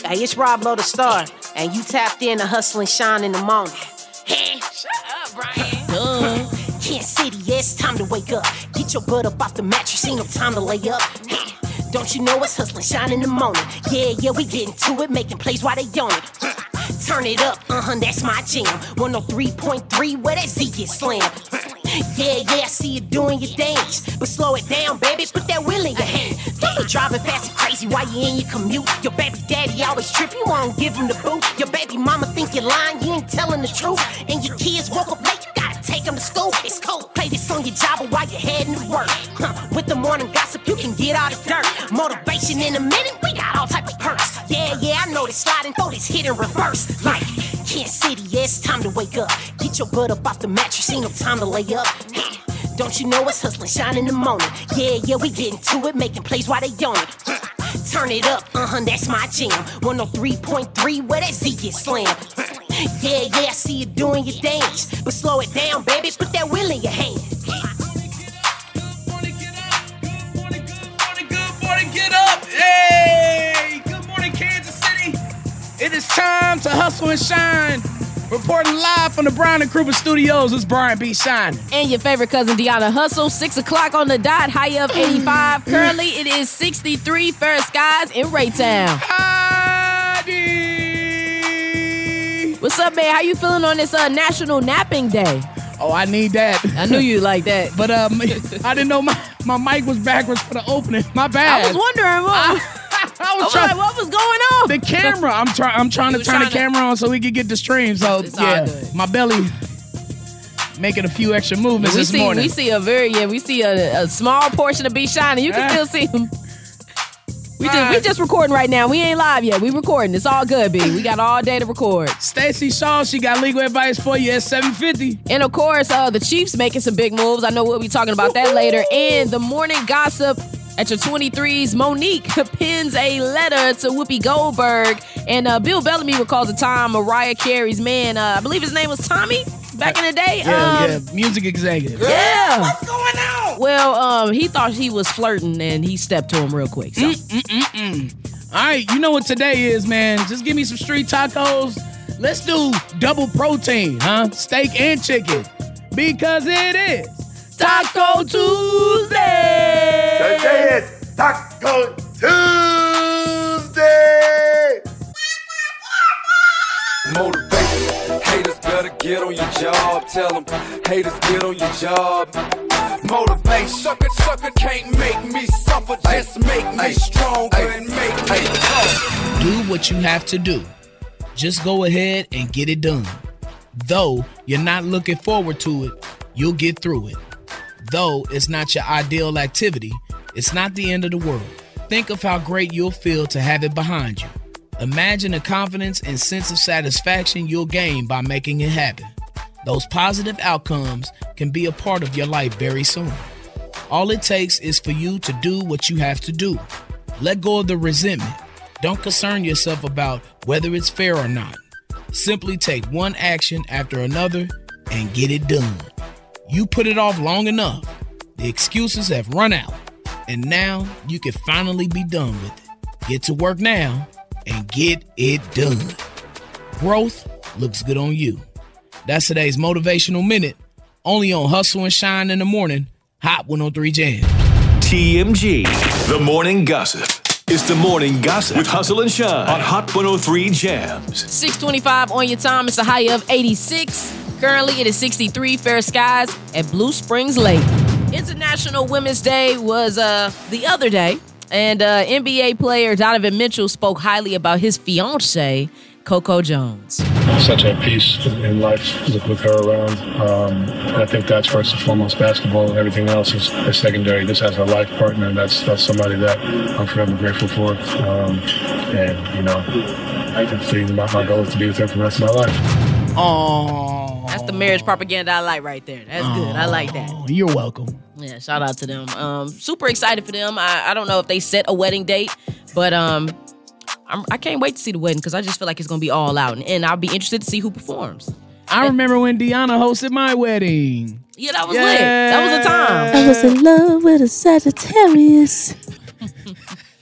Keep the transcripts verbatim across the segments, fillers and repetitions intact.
Hey, it's Rob Lowe the Star, and you tapped in to Hustle and Shine in the morning. Hey, shut up, Brian. Duh. Kansas City, yeah, it's time to wake up. Get your butt up off the mattress, ain't no time to lay up. Hey, don't you know it's Hustle and Shine in the morning? Yeah, yeah, we getting to it, making plays while they on it. Turn it up, uh-huh, that's my jam. one oh three point three, where that Z get slammed. Yeah, yeah, I see you doing your dance. But slow it down, baby, put that wheel in your hand. Don't be driving fast and crazy while you in your commute. Your baby daddy always trip, you won't give him the boot. Your baby mama think you're lying, you ain't telling the truth. And your kids woke up late, you gotta take them to school. It's cold, play this on your job while you're heading to work. Huh. With the morning gossip, you can get out of dirt. Motivation in a minute, we got all type of perks. Yeah, yeah, I know this slide and throw this hit in reverse. Like Kansas City, yeah, it's time to wake up. Get your butt up off the mattress, ain't no time to lay up. Hey, don't you know it's Hustle and Shine in the morning? Yeah, yeah, we getting to it, making plays while they on it. Turn it up, uh-huh, that's my jam. one oh three point three, where that Z get slammed. Yeah, yeah, I see you doing your dance. But slow it down, baby, put that wheel in your hand. Get up! Hey! Good morning, Kansas City! It is time to Hustle and Shine. Reporting live from the Brown and Kruger Studios, it's Brian B. Shine. And your favorite cousin, Deanna Hustle. Six o'clock on the dot, high of eighty-five. Currently, it is sixty-three, fair skies in Raytown. Heidi! What's up, man? How you feeling on this uh, National Napping Day? Oh, I need that. I knew you like that. But um, I didn't know my, my mic was backwards for the opening. My bad. I was wondering, what, I, I was, I was trying, like, what was going on? The camera. I'm trying. I'm trying to turn trying the to, camera on so we can get the stream. So it's all yeah, good. My belly making a few extra movements we this see, morning. We see a very yeah. We see a, a small portion of B Shine. You can Yeah. still see him. We just right. we just recording right now. We ain't live yet. We recording. It's all good, B. We got all day to record. Stacey Shaw, she got legal advice for you at seven fifty. And of course, uh, the Chiefs making some big moves. I know we'll be talking about that later. And the morning gossip at your twenty-threes, Monique pins a letter to Whoopi Goldberg. And uh, Bill Bellamy recalls a time Mariah Carey's man, uh, I believe his name was Tommy, back in the day. Yeah, um, yeah, music executive. Yeah. What's going on? Well, um, he thought he was flirting, and he stepped to him real quick. So. Mm-mm-mm-mm. All right, you know what today is, man. Just give me some street tacos. Let's do double protein, huh? Steak and chicken. Because it is Taco Tuesday. Today is Taco Tuesday. Motivation. Haters better get on your job. Tell them haters get on your job. Motivation. Sucker, sucker can't make me suffer. Just make me stronger and make me tough. Do what you have to do. Just go ahead and get it done. Though you're not looking forward to it, you'll get through it. Though it's not your ideal activity, it's not the end of the world. Think of how great you'll feel to have it behind you. Imagine the confidence and sense of satisfaction you'll gain by making it happen. Those positive outcomes can be a part of your life very soon. All it takes is for you to do what you have to do. Let go of the resentment. Don't concern yourself about whether it's fair or not. Simply take one action after another and get it done. You put it off long enough. The excuses have run out. And now you can finally be done with it. Get to work now and get it done. Growth looks good on you. That's today's Motivational Minute, only on Hustle and Shine in the Morning, Hot one oh three Jam. T M G, The Morning Gossip. It's The Morning Gossip with Hustle and Shine on Hot one oh three Jams. six twenty-five on your time. It's a high of eighty-six. Currently, it is sixty-three, fair skies at Blue Springs Lake. International Women's Day was uh, the other day, and uh, N B A player Donovan Mitchell spoke highly about his fiancée, Coco Jones. Such a peace in life with, with her around. Um, and I think that's first and foremost basketball. Everything else is, is secondary. Just as a life partner, that's that's somebody that I'm forever grateful for. Um, and, you know, I can see my, my goal is to be with her for the rest of my life. Oh, That's the marriage propaganda I like right there. That's good. I like that. You're welcome. Yeah, shout out to them. Um, super excited for them. I, I don't know if they set a wedding date, but um, I'm, I can't wait to see the wedding because I just feel like it's going to be all out. And, and I'll be interested to see who performs. I remember when Deanna hosted my wedding. Yeah, that was Yeah. lit. That was a time. I was in love with a Sagittarius.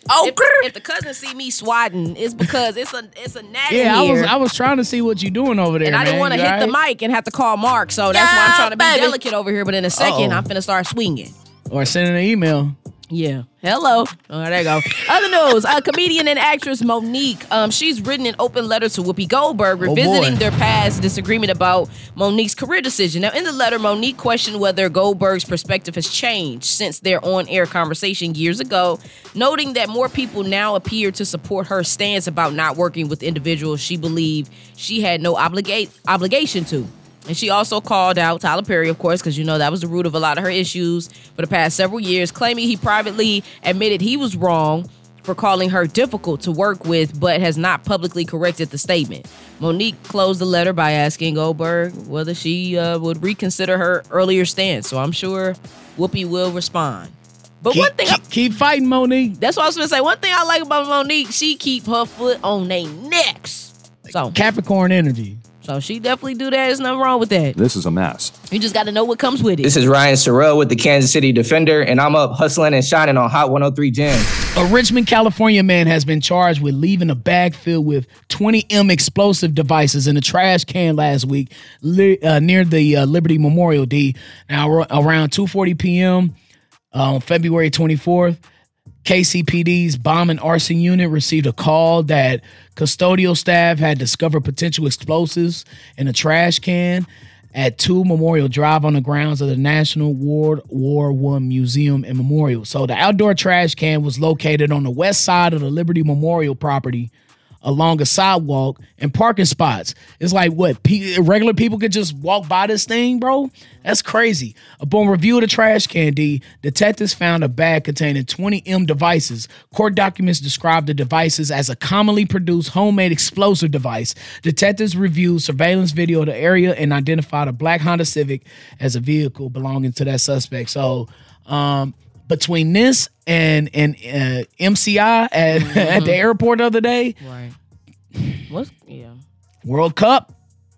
Oh, if, if the cousins see me swatting, it's because it's a it's a gnat Yeah, in I was here. I was trying to see what you doing over there, And I didn't want to hit the mic and have to call Mark, so that's why I'm trying to be baby. delicate over here. But in a second, Uh-oh. I'm finna start swinging. Or sending an email. Yeah. Hello. Oh, there you go. Other news. Uh, comedian and actress Monique. Um, she's written an open letter to Whoopi Goldberg, revisiting boy. their past disagreement about Monique's career decision. Now, in the letter, Monique questioned whether Goldberg's perspective has changed since their on-air conversation years ago, noting that more people now appear to support her stance about not working with individuals she believed she had no obligate obligation to. And she also called out Tyler Perry, of course, because you know that was the root of a lot of her issues for the past several years, claiming he privately admitted he was wrong for calling her difficult to work with, but has not publicly corrected the statement. Monique closed the letter by asking Goldberg whether she uh, would reconsider her earlier stance. So I'm sure Whoopi will respond. But Keep, one thing, I, keep, keep fighting, Monique. that's what I was going to say. One thing I like about Monique, she keep her foot on their necks. So, Capricorn energy. so she definitely do that. There's nothing wrong with that. This is a mess. You just got to know what comes with it. This is Ryan Sorrell with the Kansas City Defender, and I'm up hustling and shining on Hot one oh three Jam. A Richmond, California man has been charged with leaving a bag filled with twenty M explosive devices in a trash can last week li- uh, near the uh, Liberty Memorial D. Now, ar- around two forty p.m. uh, on February twenty-fourth, K C P D's bomb and arson unit received a call that custodial staff had discovered potential explosives in a trash can at two Memorial Drive on the grounds of the National World War One Museum and Memorial. So the outdoor trash can was located on the west side of the Liberty Memorial property along a sidewalk and parking spots. It's like, what, pe- regular people could just walk by this thing, bro? That's crazy. Upon review of the trash can, D, detectives found a bag containing twenty M devices. Court documents describe the devices as a commonly produced homemade explosive device. Detectives reviewed surveillance video of the area and identified a black Honda Civic as a vehicle belonging to that suspect. So, um, between this and and uh, M C I at, mm-hmm. at the airport the other day, Right. What's yeah. World Cup,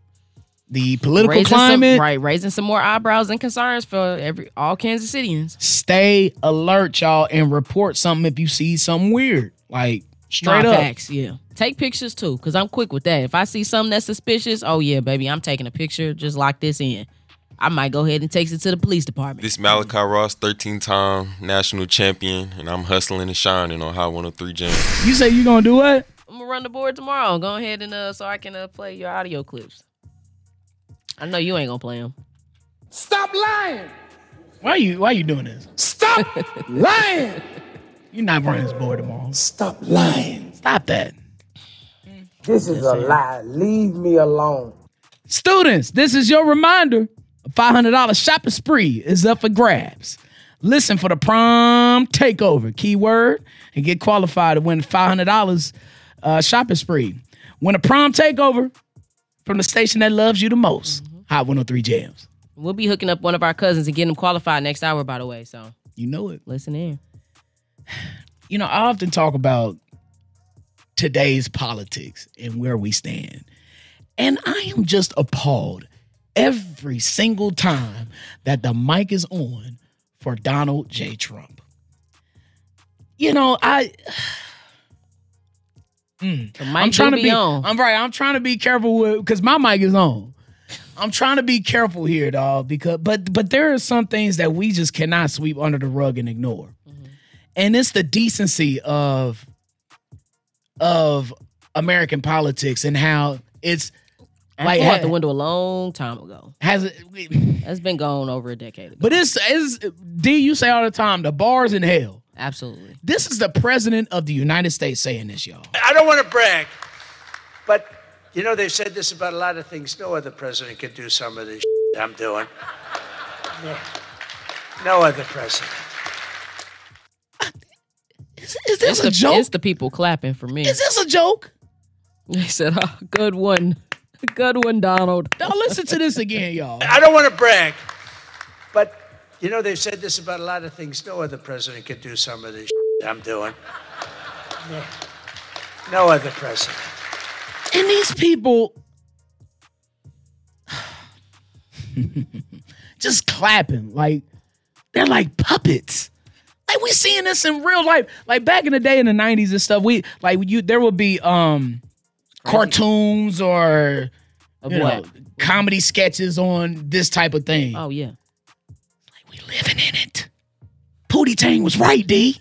the political Raising climate, some, right, raising some more eyebrows and concerns for every all Kansas Cityans. Stay alert, y'all, and report something if you see something weird. Like straight Nah, up. facts, yeah. Take pictures too, because I'm quick with that. If I see something that's suspicious, oh yeah, baby, I'm taking a picture. Just lock this in. I might go ahead and take it to the police department. This Malachi Ross, thirteen-time national champion, and I'm hustling and shining on Hot one oh three Jam. You say you gonna do what? I'm gonna run the board tomorrow. Go ahead and uh, so I can uh, play your audio clips. I know you ain't gonna play them. Stop lying! Why you why you doing this? Stop lying! You're not running this board tomorrow. Stop lying. Stop that. This is a lie. Leave me alone. Students, this is your reminder. A five hundred dollars shopping spree is up for grabs. Listen for the prom takeover keyword and get qualified to win five hundred dollars uh, shopping spree. Win a prom takeover from the station that loves you the most. Mm-hmm. Hot one oh three Jams. We'll be hooking up one of our cousins and getting them qualified next hour, by the way. So you know it. Listen in. You know, I often talk about today's politics and where we stand. And I am just appalled every single time that the mic is on for Donald J. Trump. You know, I mm, I'm trying to be, be on. I'm right. I'm trying to be careful with because my mic is on. I'm trying to be careful here, dog, because but but there are some things that we just cannot sweep under the rug and ignore. Mm-hmm. And it's the decency of of American politics and how it's like out the window a long time ago. Has it? That's been gone over a decade ago. But it's, it's D. You say all the time the bar's in hell. Absolutely. This is the president of the United States saying this, y'all. I don't want to brag, but you know they've said this about a lot of things. No other president could do some of this shit I'm doing. No, no other president. Is, is this it's a the, joke? It's the people clapping for me. Is this a joke? They said, oh, good one. Good one, Donald. Now listen to this again, y'all. I don't want to brag, but you know they've said this about a lot of things. No other president could do some of this shit I'm doing. No, no other president. And these people just clapping like they're like puppets. Like we seeing this in real life. Like back in the day in the nineties and stuff, we like you there would be um cartoons or you know, comedy sketches on this type of thing. Oh yeah. Like we living in it. Pootie Tang was right, D.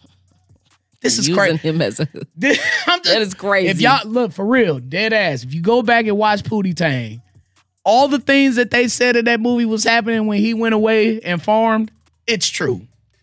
This is crazy. Him as a, I'm just, that is crazy. If y'all look for real, dead ass. If you go back and watch Pootie Tang, all the things that they said in that movie was happening when he went away and farmed, it's true.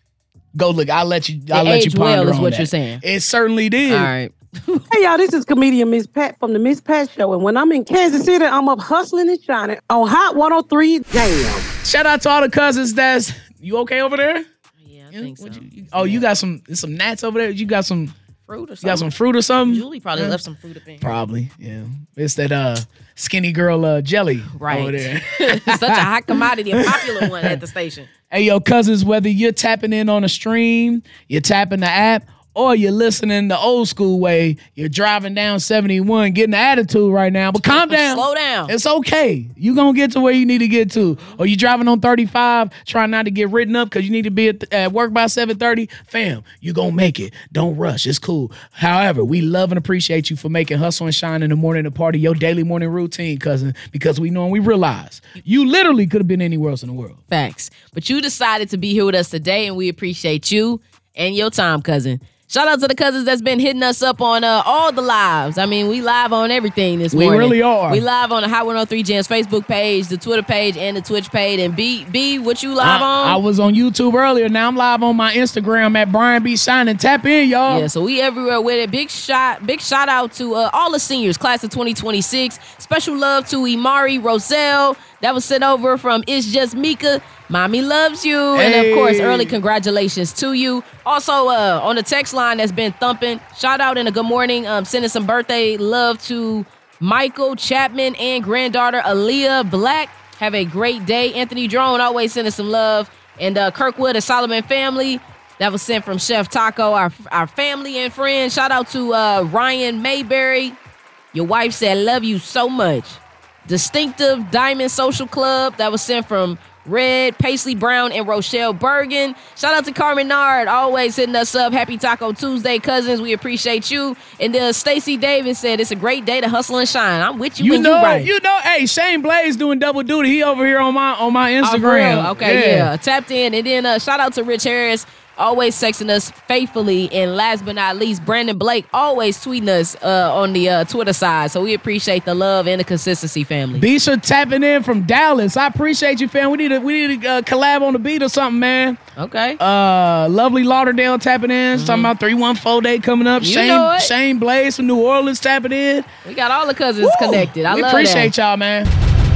Go look. I'll let you. I'll it let you aged ponder well is on what that. you're saying. It certainly did. All right. Hey y'all, this is comedian Miss Pat from the Miss Pat Show, and when I'm in Kansas City, I'm up hustling and shining on Hot one oh three. Damn. Shout out to all the cousins. That's you okay over there? Yeah, I think so. You, oh, you got some some gnats over there. You got some fruit or You something. got some fruit or something? Julie probably Yeah. left some fruit up in here. Probably, yeah. It's that uh skinny girl uh jelly Right. over there. Such a hot commodity, a popular one at the station. Hey, yo, cousins, whether you're tapping in on a stream, you're tapping the app, or you're listening the old school way, you're driving down seventy-one, getting the attitude right now, but calm down. Slow down. It's okay. You're going to get to where you need to get to. Or you're driving on thirty-five, trying not to get written up because you need to be at, at work by seven thirty. Fam, you're going to make it. Don't rush. It's cool. However, we love and appreciate you for making Hustle and Shine in the morning a part of your daily morning routine, cousin, because we know and we realize you literally could have been anywhere else in the world. Facts. But you decided to be here with us today, and we appreciate you and your time, cousin. Shout out to the cousins that's been hitting us up on uh, all the lives. I mean, we live on everything this We morning. really are. We live on the Hot one oh three Jams Facebook page, the Twitter page, and the Twitch page. And B, B, what you live I, on? I was on YouTube earlier. Now I'm live on my Instagram at Brian B. Shining. Tap in, y'all. Yeah, so we everywhere with it. Big shot, big shout out to uh, all the seniors, class of twenty twenty-six. Special love to Imari Roselle. That was sent over from It's Just Mika. Mommy loves you. And of course, Hey. early congratulations to you. Also, uh, on the text line that's been thumping, shout out and a good morning. Um, sending some birthday love to Michael Chapman and granddaughter Aaliyah Black. Have a great day. Anthony Drone always sending some love. And uh, Kirkwood and Solomon family. That was sent from Chef Taco, our, our family and friends. Shout out to uh, Ryan Mayberry. Your wife said, love you so much. Distinctive Diamond Social Club. That was sent from Red, Paisley Brown, and Rochelle Bergen. Shout out to Carmen Nard, always hitting us up. Happy Taco Tuesday, cousins. We appreciate you. And uh, Stacy Davis said, it's a great day to hustle and shine. I'm with you, You when know, you right. you know. Hey, Shane Blaze doing double duty. He over here on my on my Oh, for Instagram. real? Okay, yeah. Tapped in. And then uh, shout out to Rich Harris, always texting us faithfully. And last but not least, Brandon Blake, always tweeting us uh, on the uh, Twitter side. So we appreciate the love and the consistency, family. Bisha tapping in from Dallas. I appreciate you, fam. We need to we need to uh, collab on the beat or something, man. Okay. Uh, lovely Lauderdale tapping in. Talking about three one four day coming up. You Shane know it. Shane Blaze from New Orleans tapping in. We got all the cousins connected. I we love appreciate that. y'all, man.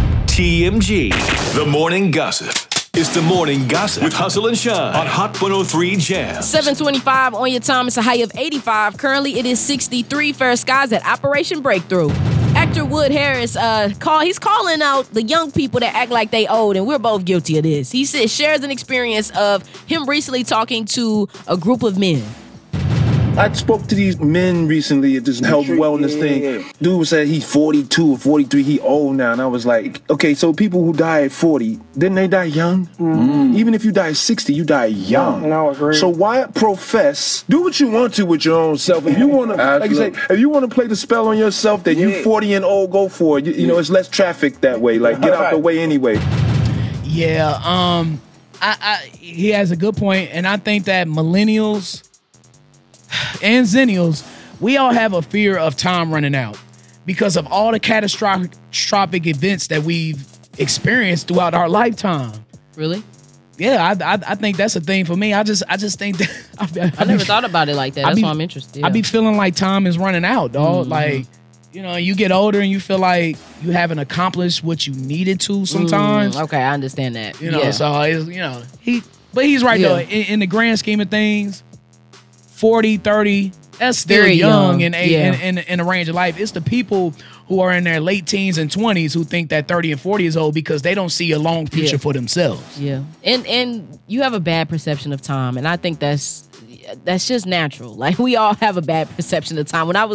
T M G, the morning gossip. It's the morning gossip with Hustle and Shine on Hot one oh three Jams. seven twenty-five on your time. It's a high of eighty-five. Currently, it is sixty-three. Fair skies at Operation Breakthrough. Actor Wood Harris, uh, call. He's calling out the young people that act like they old, and we're both guilty of this. He says shares an experience of him recently talking to a group of men. I spoke to these men recently at this health wellness thing. Dude said he's forty-two or forty-three, he old now. And I was like, okay, so people who die at forty, didn't they die young? Mm-hmm. Even if you die at sixty, you die young. No, agree. So why profess? Do what you want to with your own self. If you want to, like you say, if you want to play the spell on yourself that you forty and old, go for it. You, you know, it's less traffic that way. Like, get out the way anyway. Yeah, um, I, I he has a good point, and I think that millennials and zennials, we all have a fear of time running out because of all the catastrophic catastrophic events that we've experienced throughout our lifetime. Really? Yeah, I, I I think that's a thing for me. I just I just think that I, I, I never thought about it like that. I That's be- why I'm interested. I be feeling like time is running out, dog. Mhm. Like, you know, you get older and you feel like you haven't accomplished what you needed to sometimes. Mm, okay, I understand that. You know, yeah. so it's, you know, he, but he's right Yeah. though. In, in the grand scheme of things, forty, thirty, that's still Very young, young, in, a, yeah. in, in, in a range of life. It's the people who are in their late teens and twenties who think that thirty and forty is old because they don't see a long future Yeah. for themselves. Yeah, and and you have a bad perception of time, and I think that's that's just natural. Like, we all have a bad perception of time. When I was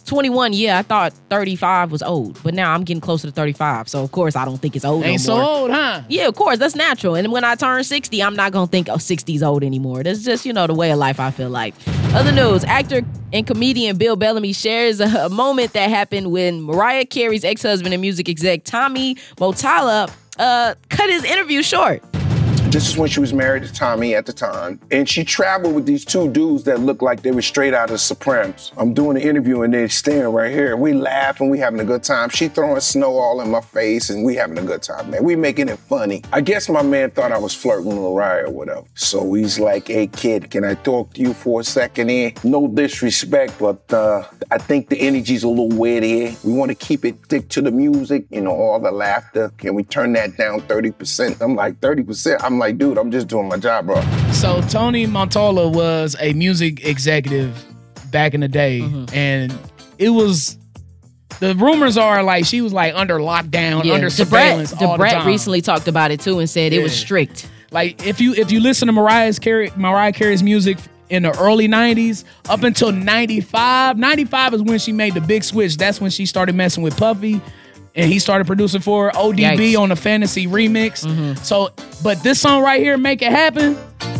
twenty-one, yeah, I thought thirty-five was old, but now I'm getting closer to thirty-five. So, of course, I don't think it's old Ain't no more. so old, huh? Yeah, of course, that's natural. And when I turn sixty, I'm not going to think, oh, sixty's old anymore. That's just, you know, the way of life, I feel like. Other news, actor and comedian Bill Bellamy shares a, a moment that happened when Mariah Carey's ex-husband and music exec Tommy Mottola uh, cut his interview short. This is when she was married to Tommy at the time. And she traveled with these two dudes that looked like they were straight out of Sopranos. I'm doing an interview and they're standing right here. We laughing, we having a good time. She throwing snow all in my face and we having a good time, man. We making it funny. I guess my man thought I was flirting with Mariah or whatever. So he's like, hey kid, can I talk to you for a second here? No disrespect, but uh, I think the energy's a little weird here. We want to keep it, stick to the music, you know, all the laughter. Can we turn that down thirty percent? I'm like, thirty percent? I'm like, dude, I'm just doing my job, bro. So Tony Mottola was a music executive back in the day, mm-hmm. and it was, the rumors are like she was like under lockdown, yeah. under DeBrat, surveillance all the DeBrat time. recently talked about it too and said yeah. it was strict. Like if you if you listen to Mariah's Carey, Mariah Carey's music in the early nineties up until ninety-five, ninety-five is when she made the big switch. That's when she started messing with Puffy. And he started producing for her, O D B Yikes. On the Fantasy remix. Mm-hmm. So, but this song right here, Make It Happen.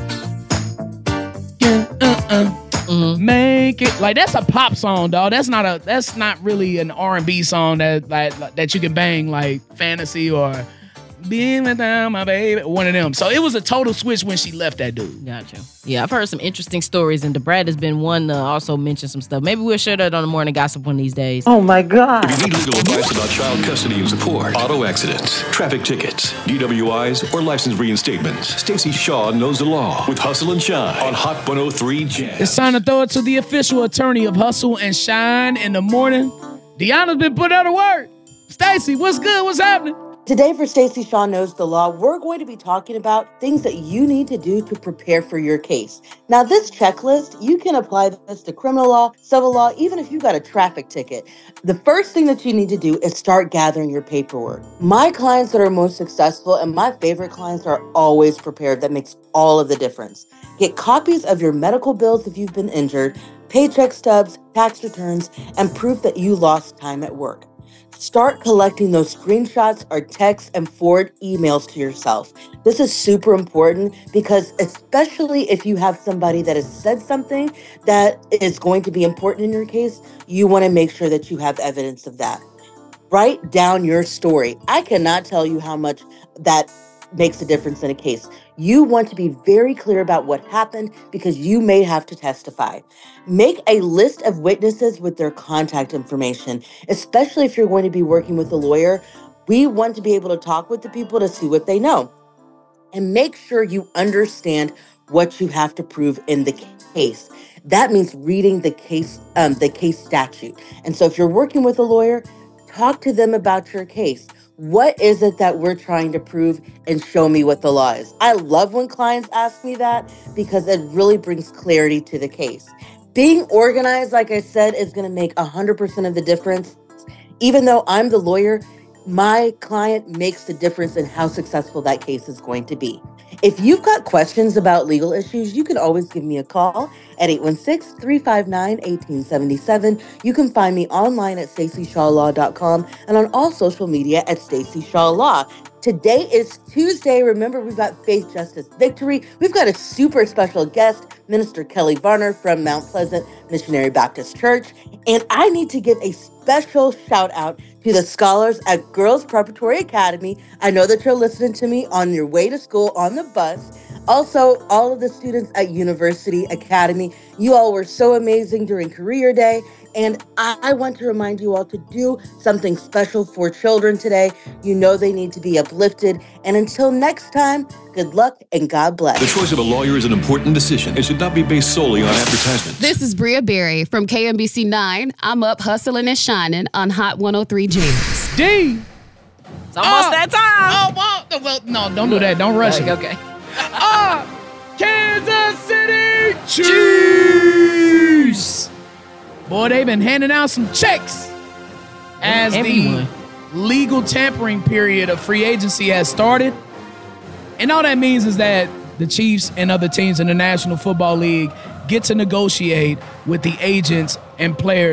Yeah, uh-uh. Mm-hmm. Make it. Like, that's a pop song, dog. That's not a, that's not really an R and B song that, like, that you can bang like Fantasy or Being Without My Baby, one of them. So it was a total switch when she left that dude. Gotcha. Yeah, I've heard some interesting stories, and DeBrat has been one to also mention some stuff. Maybe we'll share that on the Morning Gossip one of these days. Oh my God. If you need legal advice about child custody and support, auto accidents, traffic tickets, D W Is, or license reinstatements, Stacey Shaw knows the law with Hustle and Shine on Hot one oh three Jam. It's time to throw it to the official attorney of Hustle and Shine in the morning. Deanna's been put out of work. Stacey, what's good? What's happening? Today for Stacey Shaw Knows the Law, we're going to be talking about things that you need to do to prepare for your case. Now, this checklist, you can apply this to criminal law, civil law, even if you got a traffic ticket. The first thing that you need to do is start gathering your paperwork. My clients that are most successful and my favorite clients are always prepared. That makes all of the difference. Get copies of your medical bills if you've been injured, paycheck stubs, tax returns, and proof that you lost time at work. Start collecting those screenshots or texts and forward emails to yourself. This is super important because especially if you have somebody that has said something that is going to be important in your case, you want to make sure that you have evidence of that. Write down your story. I cannot tell you how much that makes a difference in a case. You want to be very clear about what happened because you may have to testify. Make a list of witnesses with their contact information, especially if you're going to be working with a lawyer. We want to be able to talk with the people to see what they know. And make sure you understand what you have to prove in the case. That means reading the case, um, the case statute. And so if you're working with a lawyer, talk to them about your case. What is it that we're trying to prove and show me what the law is? I love when clients ask me that because it really brings clarity to the case. Being organized, like I said, is going to make one hundred percent of the difference. Even though I'm the lawyer, my client makes the difference in how successful that case is going to be. If you've got questions about legal issues, you can always give me a call at eight one six, three five nine, one eight seven seven. You can find me online at stacey shaw law dot com and on all social media at Stacey Shaw Law. Today is Tuesday. Remember, we've got Faith, Justice, Victory. We've got a super special guest, Minister Kelly Varner from Mount Pleasant Missionary Baptist Church. And I need to give a special shout out to the scholars at Girls Preparatory Academy. I know that you're listening to me on your way to school on the bus. Also, all of the students at University Academy, you all were so amazing during Career Day. And I want to remind you all to do something special for children today. You know they need to be uplifted. And until next time, good luck and God bless. The choice of a lawyer is an important decision and should not be based solely on advertisements. This is Bria Berry from K M B C nine. I'm up hustling and shining on Hot one oh three Jams. D. It's almost oh, that time. Oh, well, well, no, don't do that. Don't rush okay, it. Okay. Ah, Kansas City Chiefs. Boy, they've been handing out some checks as Everyone. the legal tampering period of free agency has started. And all that means is that the Chiefs and other teams in the National Football League get to negotiate with the agents and players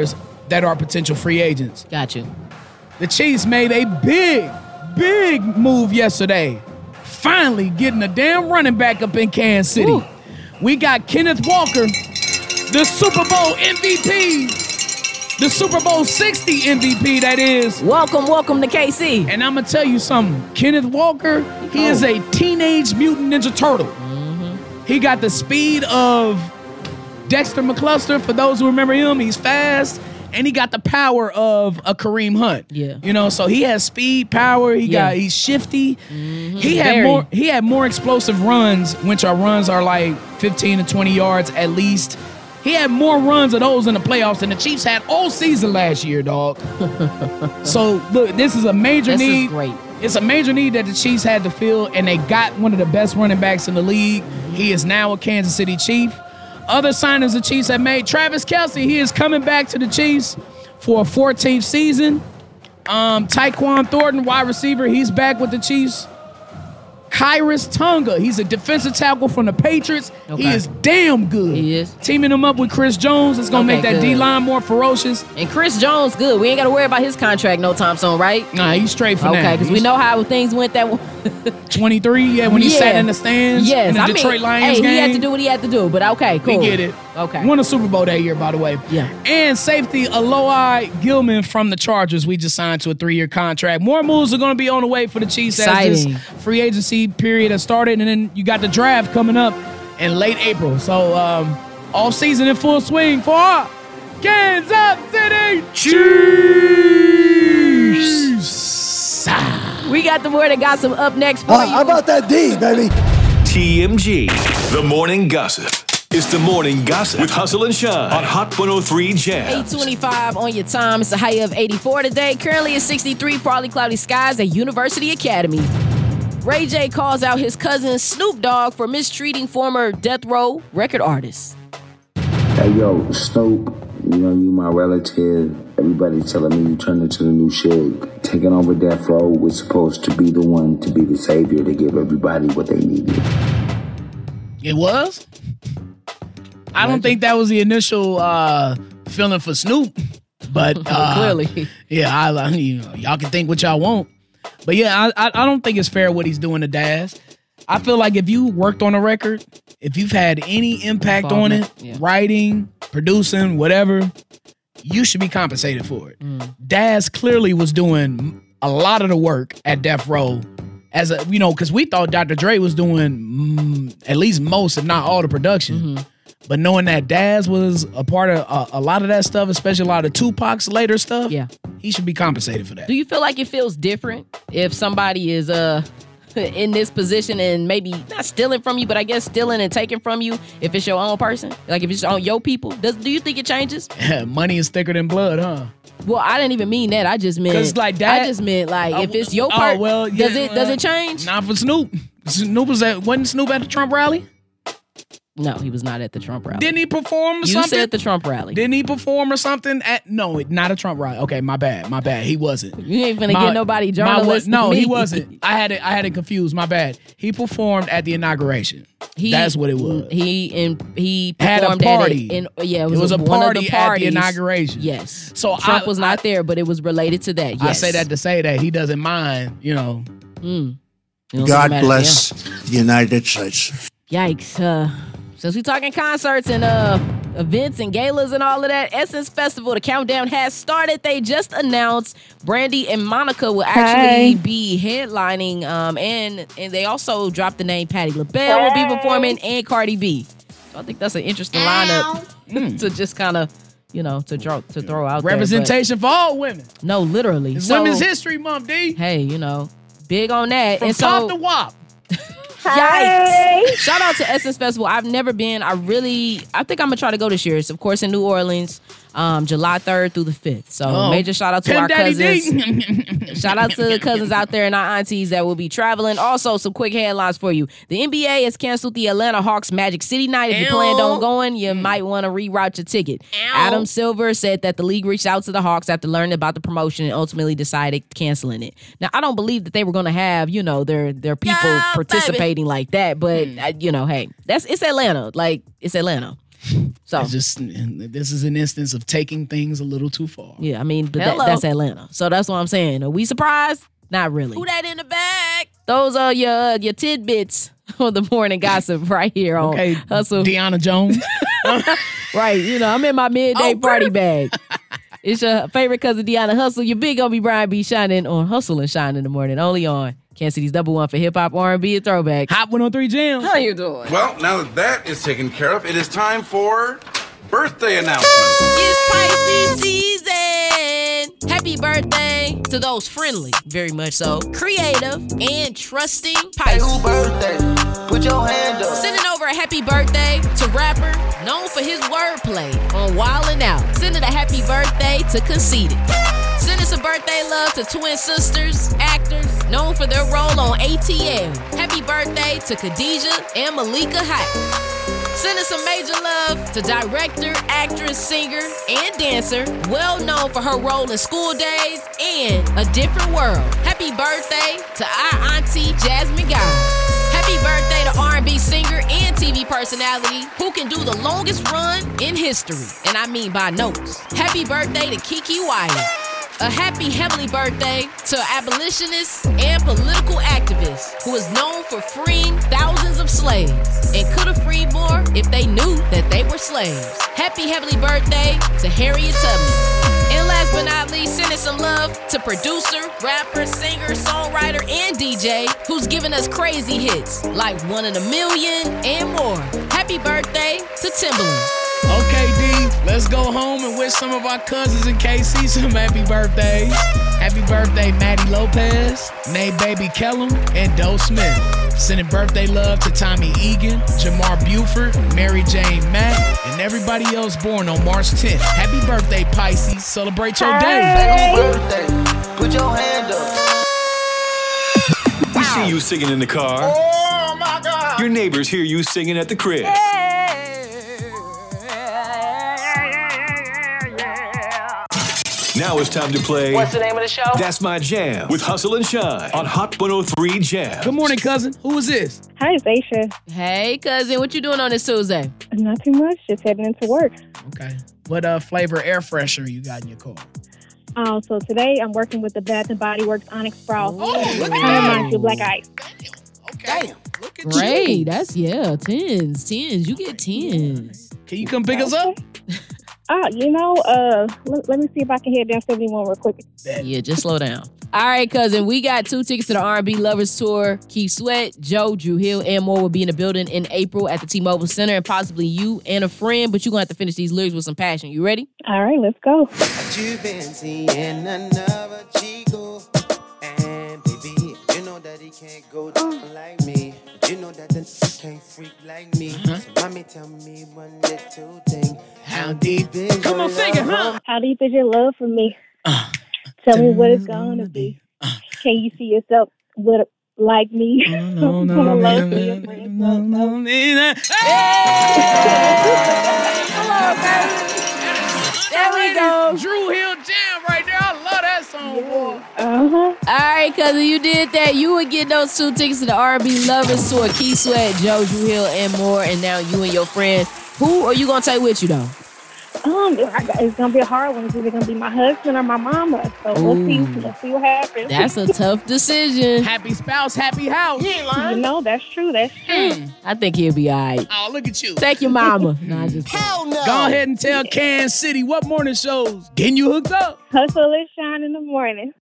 that are potential free agents. Got you. The Chiefs made a big, big move yesterday. Finally getting a damn running back up in Kansas City. Ooh. We got Kenneth Walker, the Super Bowl M V P, the Super Bowl sixty M V P, that is. Welcome, welcome to K C. And I'm going to tell you something. Kenneth Walker, he oh. is a Teenage Mutant Ninja Turtle. Mm-hmm. He got the speed of Dexter McCluster. For those who remember him, he's fast. And he got the power of a Kareem Hunt. Yeah. You know, so he has speed, power. He yeah. got he's shifty. Mm-hmm. He had Very. more he had more explosive runs, which our runs are like fifteen to twenty yards at least. He had more runs of those in the playoffs than the Chiefs had all season last year, dog. So look, this is a major this need. Is great. It's a major need that the Chiefs had to fill, and they got one of the best running backs in the league. He is now a Kansas City Chief. Other signings the Chiefs have made. Travis Kelce, he is coming back to the Chiefs for a fourteenth season. Um, Tyquan Thornton, wide receiver, he's back with the Chiefs. Kyrus Tonga, he's a defensive tackle from the Patriots. Okay. He is damn good. He is. Teaming him up with Chris Jones is going to Okay, make that good. D-line more ferocious. And Chris Jones, good. We ain't got to worry about his contract no time soon, right? Nah, he's straight for okay, now. Okay, because we know how things went that one. twenty-three, yeah, when he yeah. sat in the stands yes. in the I Detroit mean, Lions hey, game. he had to do what he had to do, but okay, cool. We get it. Okay. Won a Super Bowl that year, by the way. Yeah. And safety Alohi Gilman from the Chargers. We just signed to a three-year contract. More moves are going to be on the way for the Chiefs Exciting. as this free agency period has started. And then you got the draft coming up in late April. So um, off season in full swing for our Kansas City Chiefs. We got the word that got some up next for uh, you. How about that D, baby? T M G, the morning gossip. It's the morning gossip with Hustle and Shine on Hot one oh three Jams. eight twenty-five on your time. It's a high of eighty-four today. Currently it's sixty-three, partly cloudy skies at University Academy. Ray J calls out his cousin Snoop Dogg for mistreating former Death Row record artist. Hey, yo, Snoop, you know, you my relative. Everybody telling me you turned into the new Shug. Taking over Death Row was supposed to be the one to be the savior to give everybody what they needed. It was? I don't think that was the initial uh, feeling for Snoop, but uh, clearly, yeah, I, I you know, y'all can think what y'all want, but yeah, I, I don't think it's fair what he's doing to Daz. I feel like if you worked on a record, if you've had any impact on it, yeah. writing, producing, whatever, you should be compensated for it. Mm. Daz clearly was doing a lot of the work at Death Row. As a, you know, because we thought Doctor Dre was doing mm, at least most, if not all, the production. Mm-hmm. But knowing that Daz was a part of a, a lot of that stuff, especially a lot of Tupac's later stuff, yeah, he should be compensated for that. Do you feel like it feels different if somebody is uh in this position and maybe not stealing from you, but I guess stealing and taking from you if it's your own person? Like if it's on your people? Does do you think it changes? Yeah, money is thicker than blood, huh? Well, I didn't even mean that. I just meant like that, I just meant like uh, if it's your part. Oh, well, yeah, does it does it change? Not for Snoop. Snoop was at wasn't Snoop at the Trump rally? No, he was not at the Trump rally. Didn't he perform or you something? You said the Trump rally. Didn't he perform or something? At No, not a Trump rally. Okay, my bad. My bad. He wasn't. You ain't finna get nobody journalists. No, he wasn't. I had it I had it confused. My bad. He performed at the inauguration. He, That's what it was. He in he had a party. At it, in, yeah, it was, it was a, a party one of the at the inauguration. Yes. So Trump I, was not I, there, but it was related to that. Yes. I say that to say that he doesn't mind, you know. Mm. God bless the United States. Yikes. Uh, since we talking concerts and uh events and galas and all of that, Essence Festival, the countdown has started. They just announced Brandy and Monica will actually hey. be headlining, um, and and they also dropped the name Patti LaBelle will be performing, and Cardi B. So I think that's an interesting lineup to just kind of, you know, to draw to throw out representation there, for all women. No, literally. It's so, Women's History Month, D. Hey, you know, big on that. From and top so, to wop. Yikes. Shout out to Essence Festival. I've never been. I really, I think I'm going to try to go this year. It's, of course, in New Orleans, um, July third through the fifth. So oh. major shout out to Pim our Daddy cousins. Shout out to the cousins out there and our aunties that will be traveling. Also, some quick headlines for you. The N B A has canceled the Atlanta Hawks Magic City night. If you planned on going, you might want to reroute your ticket. Ow. Adam Silver said that the league reached out to the Hawks after learning about the promotion and ultimately decided canceling it. Now, I don't believe that they were going to have, you know, their their people yeah, participating baby. like that, but, mm. uh, you know, hey, that's it's Atlanta. Like, it's Atlanta. So It's just this is an instance of taking things a little too far. yeah, I mean, but that, Hello. that's Atlanta. So that's what I'm saying. Are we surprised? Not really. Who that in the back? Those are your uh, your tidbits on the morning gossip right here on Okay, Hustle. Deanna Jones. Right, you know, I'm in my midday Oh, party bag. It's your favorite cousin Deanna Hustle. Your big homie Brian B. Shining on Hustle and Shine in the morning. Only on Kansas City's number one for hip hop, R and B, and throwbacks. Hot one oh three Jam. How you doing? Well, now that that is taken care of, it is time for birthday announcements. It's Pisces season. Happy birthday to those friendly, very much so, creative, and trusting Pisces. Hey, who birthday? Put your hand up. Sending over a happy birthday to rapper known for his wordplay on Wildin' Out. Sending a happy birthday to Conceited. Sending some birthday love to twin sisters, actors known for their role on A T L. Happy birthday to Khadijah and Malika Hyatt. Sending some major love to director, actress, singer, and dancer, well known for her role in School Days and A Different World. Happy birthday to our auntie, Jasmine Guy. Happy birthday to R and B singer and T V personality who can do the longest run in history, and I mean by notes. Happy birthday to Kiki Wyatt. A happy heavenly birthday to abolitionist and political activist who is known for freeing thousands of slaves and could have freed more if they knew that they were slaves. Happy heavenly birthday to Harriet Tubman. And last but not least, sending some love to producer, rapper, singer, songwriter, and D J who's giving us crazy hits like One in a Million and more. Happy birthday to Timbaland. Okay, D, let's go home and wish some of our cousins in K C some happy birthdays. Happy birthday, Maddie Lopez, Nay Baby Kellum, and Doe Smith. Sending birthday love to Tommy Egan, Jamar Buford, Mary Jane Mack, and everybody else born on March tenth. Happy birthday, Pisces. Celebrate your day. Hey, who birthday? Put your hand up. We see you singing in the car. Oh, my God. Your neighbors hear you singing at the crib. Now it's time to play. What's the name of the show? That's My Jam with Hustle and Shine on Hot one oh three Jam. Good morning, cousin. Who is this? Hi, it's Aisha. Hey, cousin, what you doing on this Tuesday? Not too much, just heading into work. Okay. What uh flavor air freshener you got in your car? Um, so today I'm working with the Bath and Body Works Onyx Sprout. Oh, look at Kind of that. reminds you of Black Ice. Okay. Damn. Look at Great. you. That's, yeah, tens. Tens. You get tens. Can you come pick us up? Ah, you know, uh, let, let me see if I can head down seventy-one real quick. Yeah, just slow down. All right, cousin, we got two tickets to the R and B Lovers Tour. Keith Sweat, Joe, Drew Hill, and more will be in the building in April at the T-Mobile Center, and possibly you and a friend, but you're going to have to finish these lyrics with some passion. You ready? All right, let's go. You've been seeing another Chico. And baby, you know that he can't go down like me. You know that the can't freak like me. So mommy, tell me one little thing. How deep is Come your on, sing it, love? huh? How deep is your love for me? Tell me what it's gonna be. Can you see yourself with a, like me? No, no, Wanna no, love no, for your no, friends? no, no, no. There we go. Drew Hill Jam right there. I love that song, boy. Uh-huh. All right, cousin, you did that. You would get those two tickets to the R and B Lovers Tour. Keith Sweat, Joe, Drew Hill, and more. And now you and your friend. Who are you going to take with you, though? Um, it's gonna be a hard one. It's either gonna be my husband or my mama. So we'll see. We'll see what happens. That's a tough decision. Happy spouse, happy house. You ain't lying. You know, that's true. That's true. Hmm. I think he'll be all right. Oh, look at you. Take your mama. Nah, I just Hell no. Go ahead and tell Kansas City what morning shows getting you hooked up. Hustle and Shine in the morning.